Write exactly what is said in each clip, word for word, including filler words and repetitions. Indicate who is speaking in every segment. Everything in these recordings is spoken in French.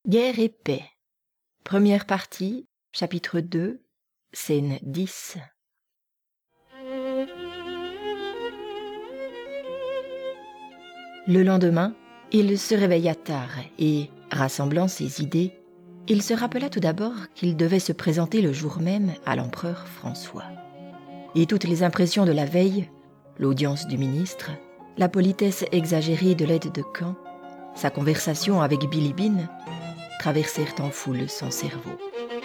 Speaker 1: Guerre et paix. Première partie, chapitre deux, scène dix. Le lendemain, il se réveilla tard et, rassemblant ses idées, il se rappela tout d'abord qu'il devait se présenter le jour même à l'empereur François. Et toutes les impressions de la veille, l'audience du ministre, la politesse exagérée de l'aide de camp, sa conversation avec Bilibine, traversèrent en foule son cerveau.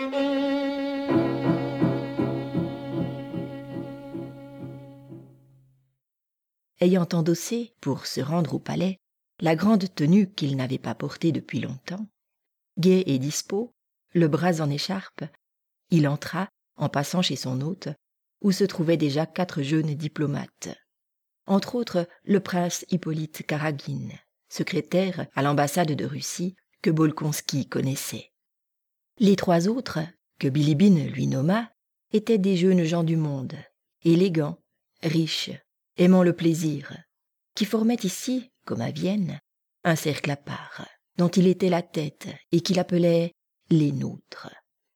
Speaker 1: Ayant endossé, pour se rendre au palais, la grande tenue qu'il n'avait pas portée depuis longtemps, gai et dispos, le bras en écharpe, il entra, en passant chez son hôte, où se trouvaient déjà quatre jeunes diplomates. Entre autres, le prince Hippolyte Karaguine, secrétaire à l'ambassade de Russie que Bolkonski connaissait. Les trois autres, que Bilibine lui nomma, étaient des jeunes gens du monde, élégants, riches, aimant le plaisir, qui formaient ici, comme à Vienne, un cercle à part, dont il était la tête et qu'il appelait les nôtres.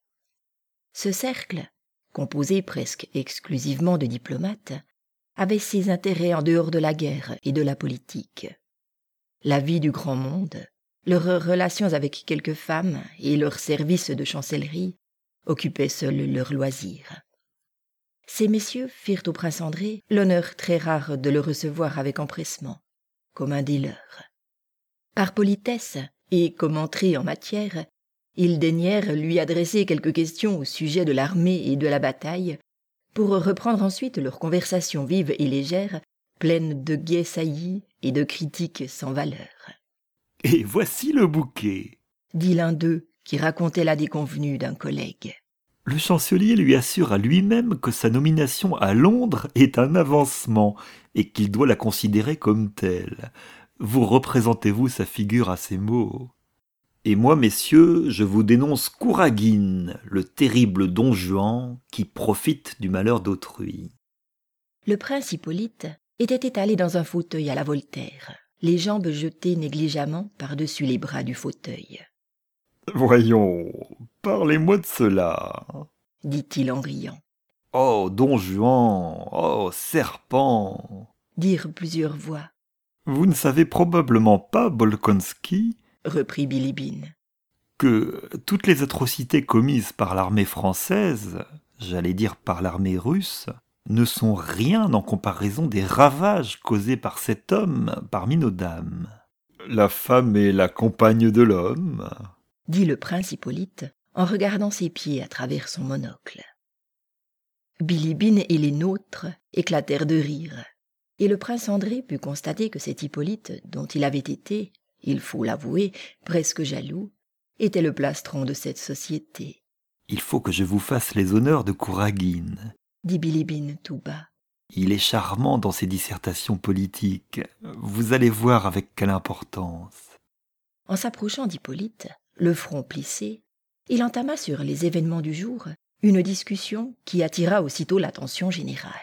Speaker 1: Ce cercle, composé presque exclusivement de diplomates, avait ses intérêts en dehors de la guerre et de la politique. La vie du grand monde, leurs relations avec quelques femmes et leurs services de chancellerie occupaient seuls leurs loisirs. Ces messieurs firent au prince André l'honneur très rare de le recevoir avec empressement, comme un des leurs. Par politesse, et comme entrée en matière, ils daignèrent lui adresser quelques questions au sujet de l'armée et de la bataille, pour reprendre ensuite leur conversation vive et légère, pleine de gais saillies et de critiques sans valeur.
Speaker 2: « Et voici le bouquet !»
Speaker 1: dit l'un d'eux, qui racontait la déconvenue d'un collègue.
Speaker 2: Le chancelier lui assure à lui-même que sa nomination à Londres est un avancement et qu'il doit la considérer comme telle. Vous représentez-vous sa figure à ces mots ? Et moi, messieurs, je vous dénonce Kouragine, le terrible Don Juan qui profite du malheur d'autrui.
Speaker 1: Le prince Hippolyte était étalé dans un fauteuil à la Voltaire, les jambes jetées négligemment par-dessus les bras du fauteuil.
Speaker 2: « Voyons, parlez-moi de cela, »
Speaker 1: dit-il en riant.
Speaker 2: « Oh, Don Juan, oh, serpent !»
Speaker 1: dirent plusieurs voix.
Speaker 2: « Vous ne savez probablement pas, Bolkonski,
Speaker 1: reprit Bilibine,
Speaker 2: que toutes les atrocités commises par l'armée française, j'allais dire par l'armée russe, ne sont rien en comparaison des ravages causés par cet homme parmi nos dames. La femme est la compagne de l'homme, »
Speaker 1: dit le prince Hippolyte en regardant ses pieds à travers son monocle. Bilibine et les nôtres éclatèrent de rire, et le prince André put constater que cet Hippolyte, dont il avait été, il faut l'avouer, presque jaloux, était le plastron de cette société.
Speaker 2: « Il faut que je vous fasse les honneurs de Kouragine, »
Speaker 1: dit Bilibine tout bas.
Speaker 2: « Il est charmant dans ses dissertations politiques. Vous allez voir avec quelle importance. »
Speaker 1: En s'approchant d'Hippolyte, le front plissé, il entama sur les événements du jour une discussion qui attira aussitôt l'attention générale.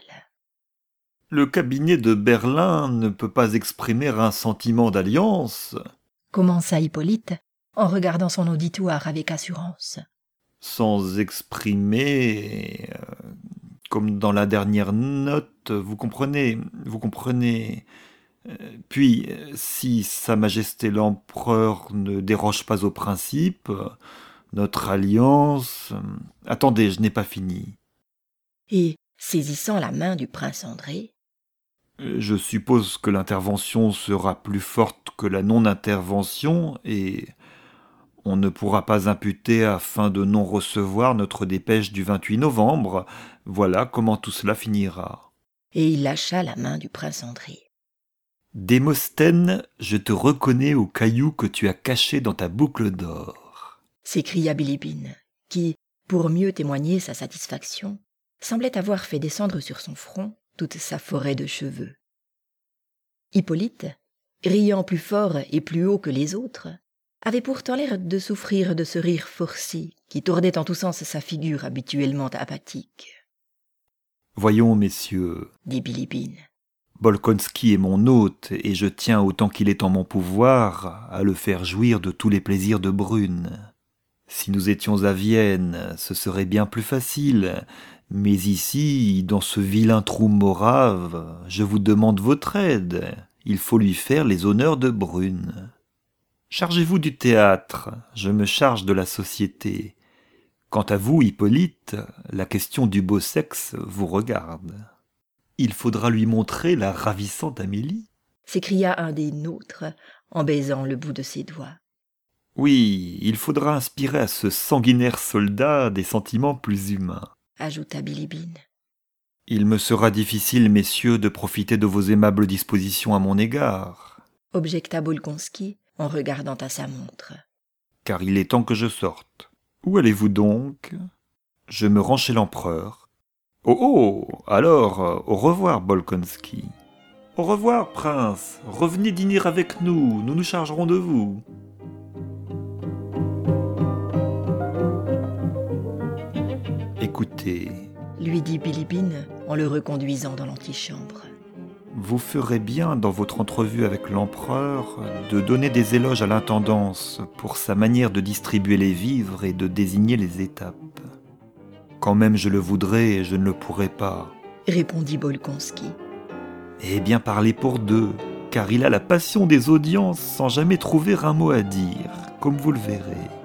Speaker 2: Le cabinet de Berlin ne peut pas exprimer un sentiment d'alliance,
Speaker 1: commença Hippolyte en regardant son auditoire avec assurance.
Speaker 2: Sans exprimer, euh, comme dans la dernière note, vous comprenez, vous comprenez. Puis, si Sa Majesté l'Empereur ne déroge pas au principe, notre alliance... Attendez, je n'ai pas fini.
Speaker 1: Et, saisissant la main du prince André,
Speaker 2: je suppose que l'intervention sera plus forte que la non-intervention et on ne pourra pas imputer afin de non-recevoir notre dépêche du vingt-huit novembre. Voilà comment tout cela finira.
Speaker 1: Et il lâcha la main du prince André.
Speaker 2: Démosthène, je te reconnais au caillou que tu as caché dans ta boucle d'or,
Speaker 1: s'écria Bilibine, qui, pour mieux témoigner sa satisfaction, semblait avoir fait descendre sur son front toute sa forêt de cheveux. Hippolyte, riant plus fort et plus haut que les autres, avait pourtant l'air de souffrir de ce rire forcé qui tordait en tous sens sa figure habituellement apathique.
Speaker 2: « Voyons, messieurs,
Speaker 1: dit Bilibine,
Speaker 2: Bolkonsky est mon hôte, et je tiens autant qu'il est en mon pouvoir à le faire jouir de tous les plaisirs de Brune. Si nous étions à Vienne, ce serait bien plus facile, mais ici, dans ce vilain trou morave, je vous demande votre aide. Il faut lui faire les honneurs de Brune. Chargez-vous du théâtre, je me charge de la société. Quant à vous, Hippolyte, la question du beau sexe vous regarde. Il faudra lui montrer la ravissante Amélie,
Speaker 1: s'écria un des nôtres en baisant le bout de ses doigts.
Speaker 2: Oui, il faudra inspirer à ce sanguinaire soldat des sentiments plus humains,
Speaker 1: ajouta Bilibine.
Speaker 2: Il me sera difficile, messieurs, de profiter de vos aimables dispositions à mon égard,
Speaker 1: objecta Bolkonsky en regardant à sa montre.
Speaker 2: Car il est temps que je sorte. Où allez-vous donc? Je me rends chez l'empereur. Oh oh, alors, au revoir, Bolkonsky. Au revoir, prince. Revenez dîner avec nous, nous nous chargerons de vous. Écoutez,
Speaker 1: lui dit Bilibine en le reconduisant dans l'antichambre.
Speaker 2: Vous ferez bien, dans votre entrevue avec l'empereur, de donner des éloges à l'intendance pour sa manière de distribuer les vivres et de désigner les étapes. Quand même je le voudrais, je ne le pourrais pas,
Speaker 1: répondit Bolkonsky.
Speaker 2: Eh bien parlez pour deux, car il a la passion des audiences sans jamais trouver un mot à dire, comme vous le verrez.